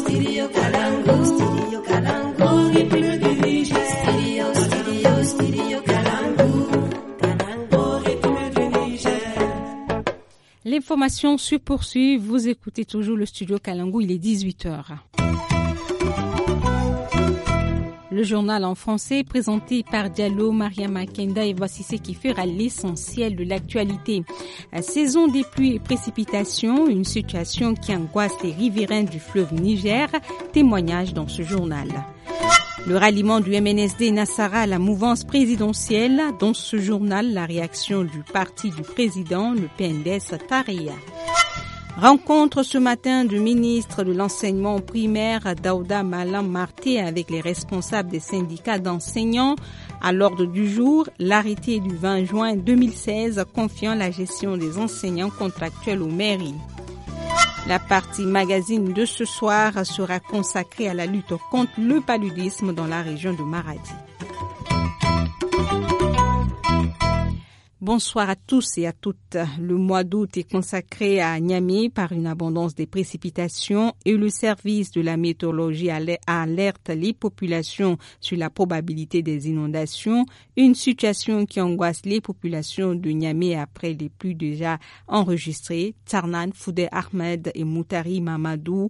Studio Kalangu, Studio Kalangu, Studio Kalangu, L'information se poursuit. Vous écoutez toujours le Studio Kalangu. Il est 18h. Le journal en français présenté par Diallo, Mariama Kenda et voici ce qui fera l'essentiel de l'actualité. Saison des pluies et précipitations, une situation qui angoisse les riverains du fleuve Niger, témoignage dans ce journal. Le ralliement du MNSD Nassara à la mouvance présidentielle, dans ce journal, la réaction du parti du président, le PNDS Tareya. Rencontre ce matin du ministre de l'enseignement primaire Daouda Malam Marté avec les responsables des syndicats d'enseignants. À l'ordre du jour, l'arrêté du 20 juin 2016 confiant la gestion des enseignants contractuels aux mairies. La partie magazine de ce soir sera consacrée à la lutte contre le paludisme dans la région de Maradi. Bonsoir à tous et à toutes. Le mois d'août est consacré à Niamey par une abondance des précipitations et le service de la météorologie alerte les populations sur la probabilité des inondations, une situation qui angoisse les populations de Niamey après les pluies déjà enregistrées. Tarnan, Foudé Ahmed et Moutari Mamadou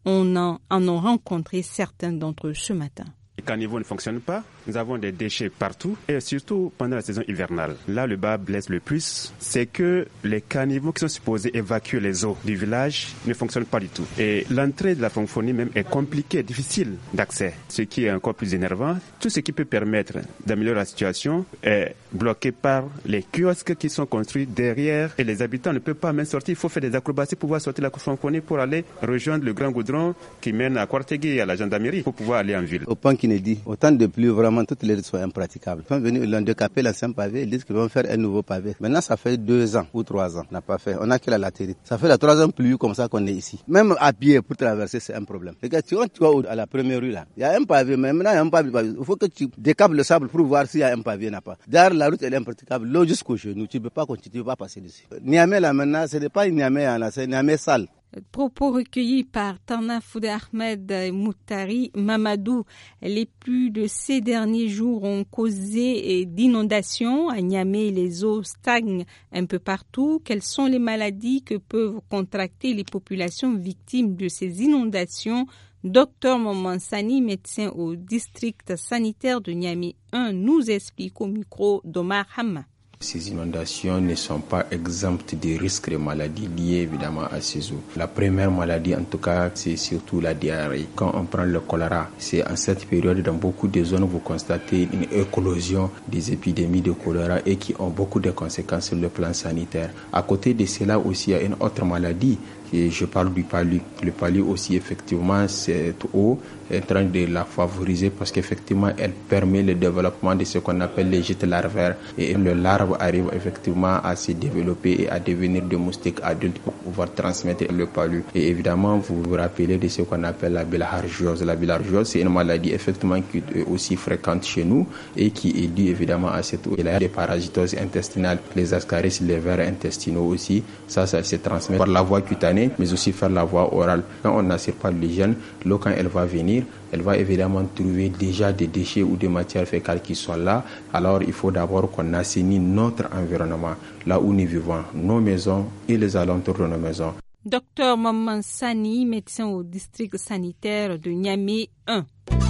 en ont rencontré certains d'entre eux ce matin. Les caniveaux ne fonctionnent pas, nous avons des déchets partout et surtout pendant la saison hivernale. Là, le bas blesse le plus, c'est que les caniveaux qui sont supposés évacuer les eaux du village ne fonctionnent pas du tout. Et l'entrée de la francophonie même est compliquée, difficile d'accès, ce qui est encore plus énervant. Tout ce qui peut permettre d'améliorer la situation est bloqué par les kiosques qui sont construits derrière et les habitants ne peuvent pas même sortir. Il faut faire des acrobaties pour pouvoir sortir la francophonie pour aller rejoindre le grand goudron qui mène à Kwartegui et à la gendarmerie pour pouvoir aller en ville. Dit, autant de pluie, vraiment, toutes les routes sont impraticables. Ils sont venus, ils ont décapé l'ancien pavé, ils disent qu'ils vont faire un nouveau pavé. Maintenant, ça fait 2 ans ou 3 ans, on n'a pas fait. On a que la latérite. Ça fait la 3e pluie comme ça qu'on est ici. Même à pied, pour traverser, c'est un problème. Regarde, tu vois à la première rue là, il y a un pavé, mais maintenant il y a un pavé. Il faut que tu décapes le sable pour voir s'il y a un pavé, n'a pas. Derrière, la route, elle est impraticable. L'eau jusqu'au genou, tu ne peux pas continuer, tu ne peux pas passer dessus. Niamey là maintenant, ce n'est pas une Niamey là, c'est une Niamey sale. Propos recueillis par Tarna Foudé Ahmed et Moutari Mamadou. Les pluies de ces derniers jours ont causé d'inondations. À Niamey, les eaux stagnent un peu partout. Quelles sont les maladies que peuvent contracter les populations victimes de ces inondations? Docteur Momansani, médecin au district sanitaire de Niamey 1, nous explique au micro d'Omar Hamma. Ces inondations ne sont pas exemptes des risques de maladies liées évidemment à ces eaux. La première maladie en tout cas, c'est surtout la diarrhée. Quand on prend le choléra, c'est en cette période dans beaucoup de zones vous constatez une éclosion des épidémies de choléra et qui ont beaucoup de conséquences sur le plan sanitaire. À côté de cela aussi, il y a une autre maladie. Et je parle du palu. Le palu aussi, effectivement, cette eau est en train de la favoriser parce qu'effectivement, elle permet le développement de ce qu'on appelle les gîtes larvaires. Et le larve arrive effectivement à se développer et à devenir des moustiques adultes pour pouvoir transmettre le palu. Et évidemment, vous vous rappelez de ce qu'on appelle la bilharziose. La bilharziose, c'est une maladie effectivement qui est aussi fréquente chez nous et qui est due évidemment à cette eau. Il y a des parasitoses intestinales, les ascaris, les vers intestinaux aussi. Ça se transmet par la voie cutanée, mais aussi faire la voie orale. Quand on n'assure pas l'hygiène, l'eau quand elle va venir, elle va évidemment trouver déjà des déchets ou des matières fécales qui sont là. Alors il faut d'abord qu'on assainisse notre environnement, là où nous vivons, nos maisons et les alentours de nos maisons. Docteur Momansani, médecin au district sanitaire de Niamey 1.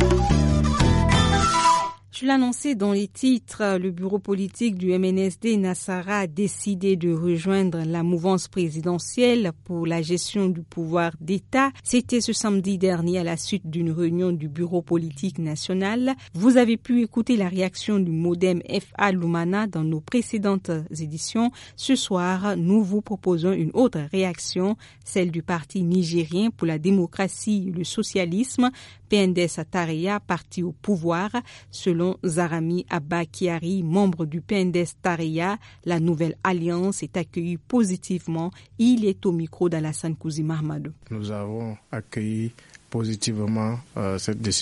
Je l'annonçais dans les titres, le bureau politique du MNSD Nassara a décidé de rejoindre la mouvance présidentielle pour la gestion du pouvoir d'État. C'était ce samedi dernier à la suite d'une réunion du bureau politique national. Vous avez pu écouter la réaction du MODEM FA Lumana dans nos précédentes éditions. Ce soir, nous vous proposons une autre réaction, celle du Parti nigérien pour la démocratie et le socialisme, PNDS Tareya, parti au pouvoir. Selon Zarami Abba Kiari, membre du PNDS Tareya, la nouvelle alliance est accueillie positivement. Il est au micro d'Alassane Kouzi Mahmadou. Nous avons accueilli positivement cette décision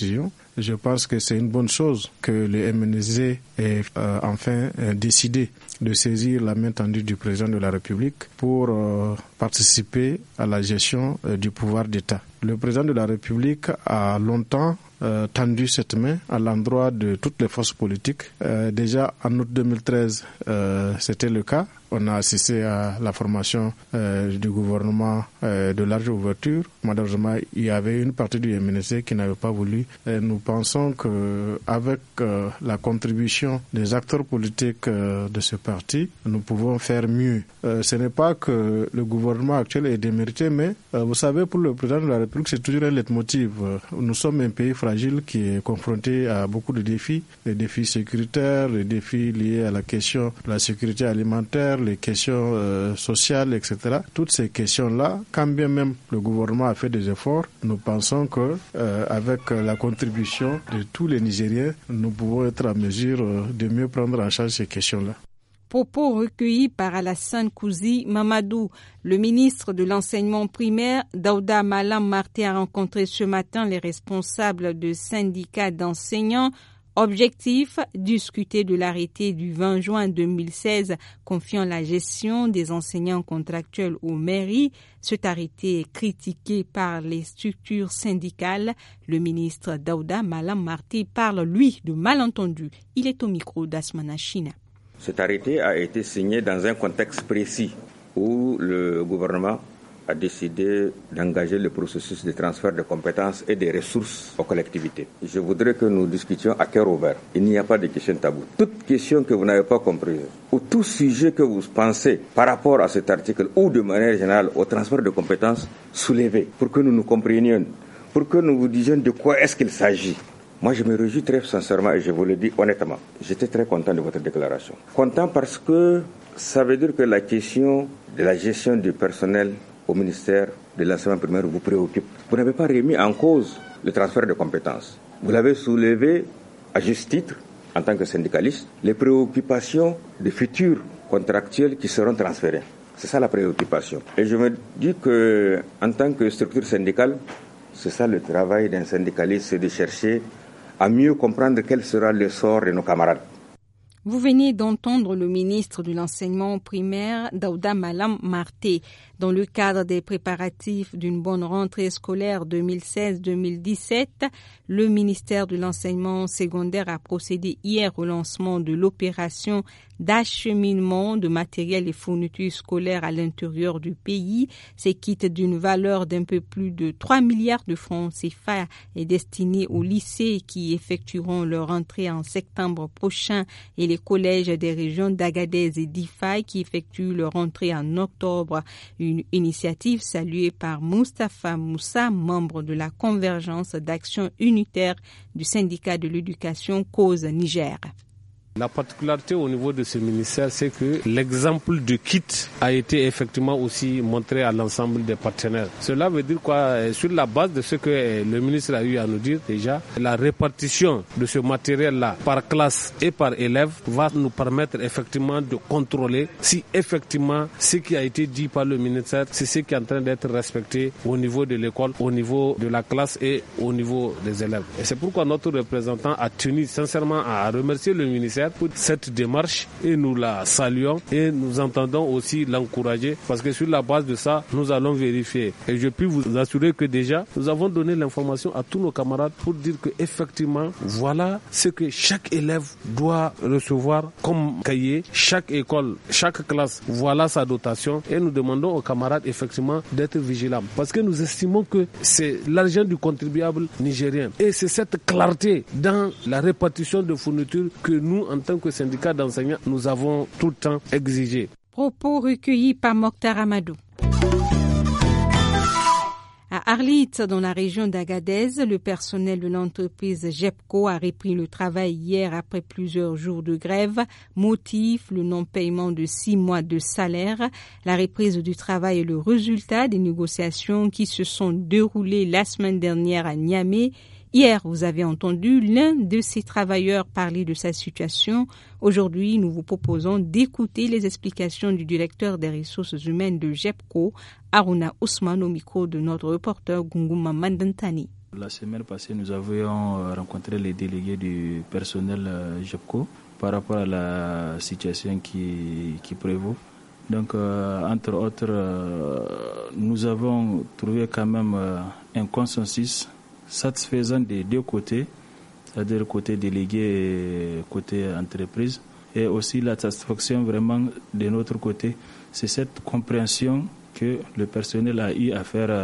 je pense que c'est une bonne chose que le MNSD ait enfin décidé de saisir la main tendue du président de la République pour participer à la gestion du pouvoir d'État. Le président de la République a longtemps tendu cette main à l'endroit de toutes les forces politiques. Déjà en août 2013, c'était le cas. On a assisté à la formation du gouvernement de large ouverture. Malheureusement, il y avait une partie du MNSD qui n'avait pas voulu. Et nous pensons qu'avec la contribution des acteurs politiques de ce parti, nous pouvons faire mieux. Ce n'est pas que le gouvernement actuel est démérité, mais vous savez, pour le président de la République, c'est toujours un leitmotiv. Nous sommes un pays fragile qui est confronté à beaucoup de défis, les défis sécuritaires, les défis liés à la question de la sécurité alimentaire, les questions sociales, etc. Toutes ces questions-là, quand bien même le gouvernement a fait des efforts, nous pensons que avec la contribution de tous les Nigériens, nous pouvons être en mesure de mieux prendre en charge ces questions-là. Propos recueillis par Alassane Kouzi Mamadou. Le ministre de l'enseignement primaire, Daouda Malam Marté, a rencontré ce matin les responsables de syndicats d'enseignants. Objectif, discuter de l'arrêté du 20 juin 2016 confiant la gestion des enseignants contractuels aux mairies. Cet arrêté est critiqué par les structures syndicales. Le ministre Daouda Malam Marté parle, lui, de malentendus. Il est au micro d'Asmana China. Cet arrêté a été signé dans un contexte précis où le gouvernement a décidé d'engager le processus de transfert de compétences et des ressources aux collectivités. Je voudrais que nous discutions à cœur ouvert. Il n'y a pas de question taboue. Toute question que vous n'avez pas comprise ou tout sujet que vous pensez par rapport à cet article ou de manière générale au transfert de compétences, soulevez pour que nous nous comprenions, pour que nous vous disions de quoi est-ce qu'il s'agit. Moi, je me réjouis très sincèrement et je vous le dis honnêtement. J'étais très content de votre déclaration. Content parce que ça veut dire que la question de la gestion du personnel au ministère de l'enseignement primaire vous préoccupe. Vous n'avez pas remis en cause le transfert de compétences. Vous l'avez soulevé à juste titre, en tant que syndicaliste, les préoccupations des futurs contractuels qui seront transférés. C'est ça la préoccupation. Et je me dis que, en tant que structure syndicale, c'est ça le travail d'un syndicaliste, c'est de chercher à mieux comprendre quel sera le sort de nos camarades. Vous venez d'entendre le ministre de l'enseignement primaire, Daouda Malam Marté. Dans le cadre des préparatifs d'une bonne rentrée scolaire 2016-2017, le ministère de l'enseignement secondaire a procédé hier au lancement de l'opération d'acheminement de matériel et fournitures scolaires à l'intérieur du pays. Ces kits d'une valeur d'un peu plus de 3 milliards de francs CFA est destiné aux lycées qui effectueront leur entrée en septembre prochain et les collèges des régions d'Agadez et d'Ifa qui effectuent leur entrée en octobre. Une initiative saluée par Moustapha Moussa, membre de la convergence d'action unitaire du syndicat de l'éducation Cause Niger. La particularité au niveau de ce ministère, c'est que l'exemple de kit a été effectivement aussi montré à l'ensemble des partenaires. Cela veut dire quoi? Sur la base de ce que le ministre a eu à nous dire déjà, la répartition de ce matériel-là par classe et par élève va nous permettre effectivement de contrôler si effectivement ce qui a été dit par le ministère, c'est ce qui est en train d'être respecté au niveau de l'école, au niveau de la classe et au niveau des élèves. Et c'est pourquoi notre représentant a tenu sincèrement à remercier le ministère pour cette démarche et nous la saluons et nous entendons aussi l'encourager parce que sur la base de ça, nous allons vérifier. Et je puis vous assurer que déjà, nous avons donné l'information à tous nos camarades pour dire que effectivement, voilà ce que chaque élève doit recevoir comme cahier, chaque école, chaque classe, voilà sa dotation et nous demandons aux camarades effectivement d'être vigilants parce que nous estimons que c'est l'argent du contribuable nigérien et c'est cette clarté dans la répartition de fournitures que nous, en tant que syndicat d'enseignants, nous avons tout le temps exigé. Propos recueillis par Mokhtar Amadou. À Arlit, dans la région d'Agadez, le personnel de l'entreprise GEPCO a repris le travail hier après plusieurs jours de grève. Motif, le non-paiement de 6 mois de salaire. La reprise du travail est le résultat des négociations qui se sont déroulées la semaine dernière à Niamey. Hier, vous avez entendu l'un de ces travailleurs parler de sa situation. Aujourd'hui, nous vous proposons d'écouter les explications du directeur des ressources humaines de GEPCO, Aruna Ousmane, au micro de notre reporter Gunguma Mandantani. La semaine passée, nous avions rencontré les délégués du personnel JEPCO par rapport à la situation qui prévaut. Donc, entre autres, nous avons trouvé quand même un consensus satisfaisant des deux côtés, c'est-à-dire côté délégué et côté entreprise. Et aussi la satisfaction vraiment de notre côté, c'est cette compréhension que le personnel a eu à faire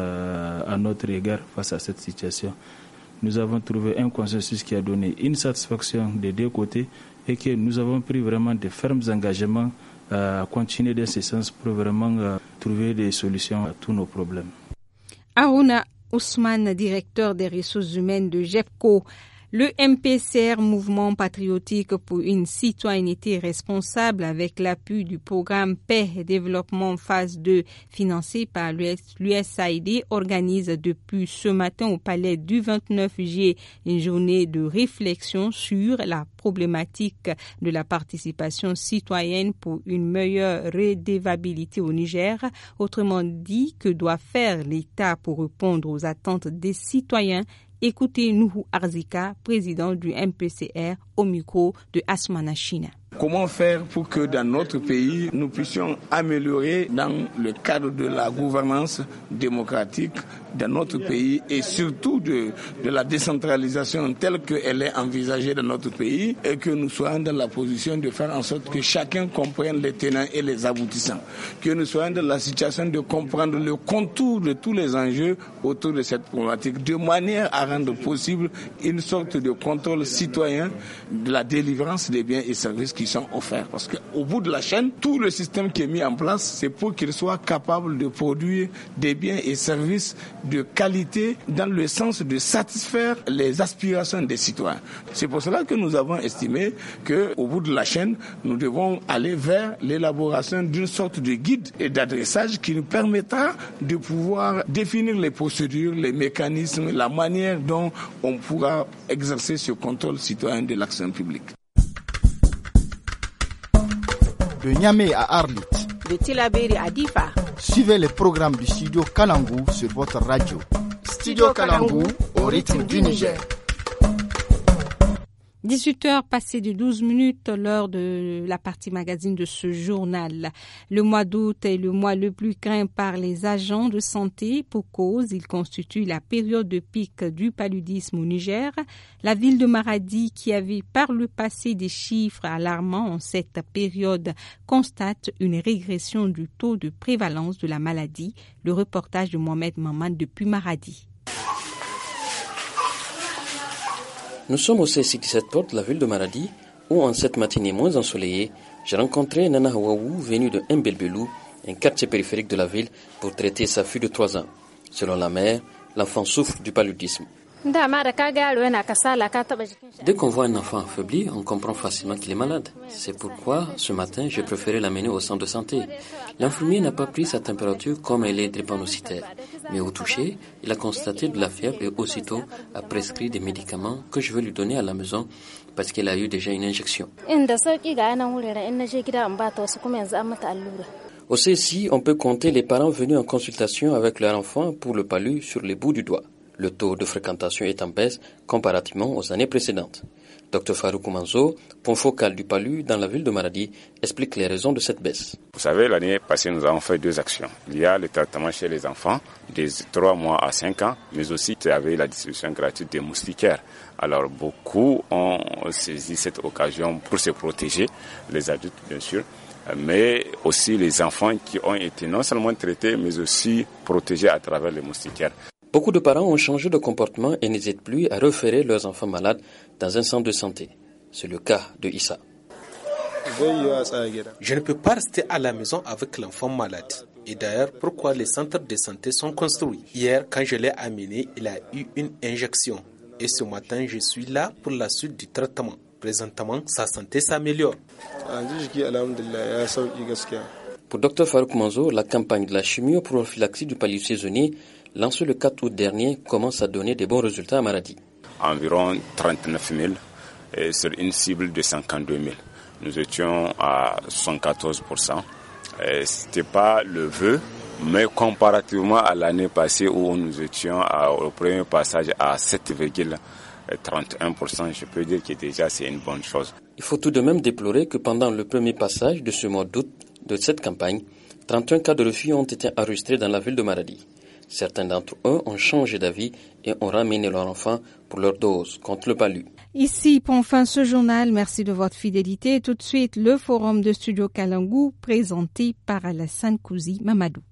à notre égard face à cette situation. Nous avons trouvé un consensus qui a donné une satisfaction des deux côtés et que nous avons pris vraiment de fermes engagements à continuer dans ce sens pour vraiment trouver des solutions à tous nos problèmes. Aruna Ousmane, directeur des ressources humaines de JEPCO. Le MPCR, Mouvement patriotique pour une citoyenneté responsable, avec l'appui du programme Paix et Développement phase 2 financé par l'USAID, organise depuis ce matin au palais du 29 juillet une journée de réflexion sur la problématique de la participation citoyenne pour une meilleure redevabilité au Niger. Autrement dit, que doit faire l'État pour répondre aux attentes des citoyens? Écoutez Nuhu Arzika, président du MPCR, au micro de Asmana China. Comment faire pour que dans notre pays, nous puissions améliorer dans le cadre de la gouvernance démocratique dans notre pays et surtout de la décentralisation telle qu'elle est envisagée dans notre pays et que nous soyons dans la position de faire en sorte que chacun comprenne les tenants et les aboutissants. Que nous soyons dans la situation de comprendre le contour de tous les enjeux autour de cette problématique de manière à rendre possible une sorte de contrôle citoyen de la délivrance des biens et services qui sont offerts. Parce qu'au bout de la chaîne, tout le système qui est mis en place, c'est pour qu'il soit capable de produire des biens et services de qualité dans le sens de satisfaire les aspirations des citoyens. C'est pour cela que nous avons estimé qu'au bout de la chaîne, nous devons aller vers l'élaboration d'une sorte de guide et d'adressage qui nous permettra de pouvoir définir les procédures, les mécanismes, la manière dont on pourra exercer ce contrôle citoyen de l'action publique. De Niamey à Arlit, de Tillabéri à Difa. Suivez les programmes du Studio Kalangu sur votre radio. Studio Kalangu, au rythme du Niger. 18h passées de 12 minutes, l'heure de la partie magazine de ce journal. Le mois d'août est le mois le plus craint par les agents de santé. Pour cause, il constitue la période de pic du paludisme au Niger. La ville de Maradi, qui avait par le passé des chiffres alarmants en cette période, constate une régression du taux de prévalence de la maladie. Le reportage de Mohamed Maman depuis Maradi. Nous sommes au C17 porte de la ville de Maradi, où en cette matinée moins ensoleillée, j'ai rencontré Nana Hawaou, venue de Mbelbelou, un quartier périphérique de la ville, pour traiter sa fille de 3 ans. Selon la mère, l'enfant souffre du paludisme. Dès qu'on voit un enfant affaibli, on comprend facilement qu'il est malade. C'est pourquoi, ce matin, j'ai préféré l'amener au centre de santé. L'infirmier n'a pas pris sa température comme elle est drépanocytaire. Mais au toucher, il a constaté de la fièvre et aussitôt a prescrit des médicaments que je vais lui donner à la maison parce qu'elle a eu déjà une injection. Au CSI, on peut compter les parents venus en consultation avec leur enfant pour le palu sur les bouts du doigt. Le taux de fréquentation est en baisse comparativement aux années précédentes. Dr Farouk Manzo, point focal du palu dans la ville de Maradi, explique les raisons de cette baisse. Vous savez, l'année passée, nous avons fait 2 actions. Il y a le traitement chez les enfants, des 3 mois à 5 ans, mais aussi il y avait la distribution gratuite des moustiquaires. Alors beaucoup ont saisi cette occasion pour se protéger, les adultes bien sûr, mais aussi les enfants qui ont été non seulement traités, mais aussi protégés à travers les moustiquaires. Beaucoup de parents ont changé de comportement et n'hésitent plus à référer leurs enfants malades dans un centre de santé. C'est le cas de Issa. Je ne peux pas rester à la maison avec l'enfant malade. Et d'ailleurs, pourquoi les centres de santé sont construits? Hier, quand je l'ai amené, il a eu une injection. Et ce matin, je suis là pour la suite du traitement. Présentement, sa santé s'améliore. Pour Dr Farouk Manzo, la campagne de la chimioprophylaxie du palu saisonnier lancée le 4 août dernier commence à donner de bons résultats à Maradi. Environ 39 000 sur une cible de 52 000. Nous étions à 74%. Ce n'était pas le vœu Mais comparativement à l'année passée où nous étions au premier passage à 7,31%, je peux dire que déjà c'est une bonne chose. Il faut tout de même déplorer que pendant le premier passage de ce mois d'août de cette campagne, 31 cas de refus ont été enregistrés dans la ville de Maradi. Certains d'entre eux ont changé d'avis et ont ramené leur enfant pour leur dose contre le palu. Ici, pour fin ce journal, merci de votre fidélité. Tout de suite, le forum de Studio Kalangu présenté par Alassane Kouzi Mamadou.